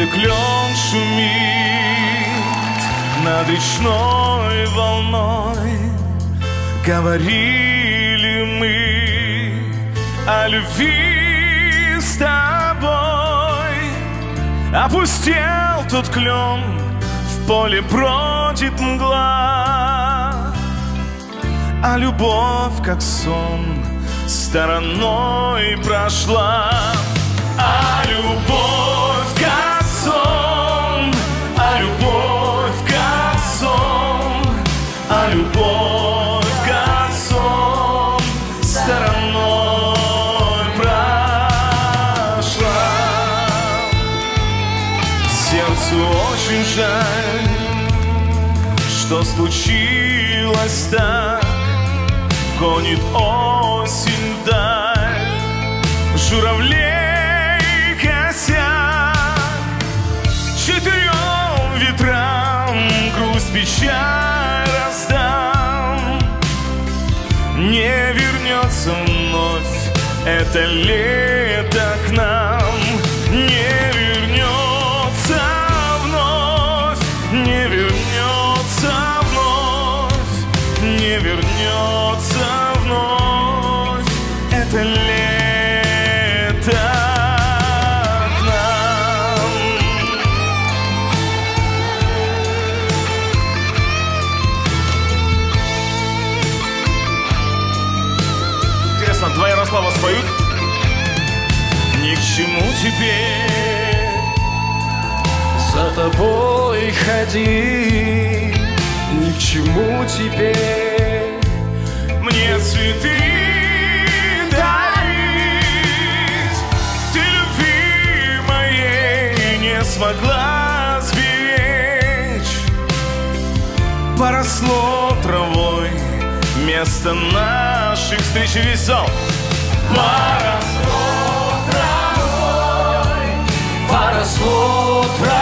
клен шумит над речной волной. Говорили мы о любви с тобой. Опустел тот клен, в поле бродит мгла, а любовь, как сон, стороной прошла. А любовь, как сон, а любовь, как сон, а любовь, как сон, стороной прошла. Сердцу очень жаль, что случилось так. Гонит осень вдаль журавлей косяк. Четырем ветрам грусть, печаль раздам. Не вернется вновь это лето к нам. Не вернется вновь, не вернется вновь, не вернется вновь это лето к нам. Интересно, два Ярослава споют? Ни к чему теперь за тобой ходить, ни к чему теперь мне цветы дарить. Ты любви моей не смогла сберечь. Поросло травой место наших встреч и весел. Поросло травой, поросло травой.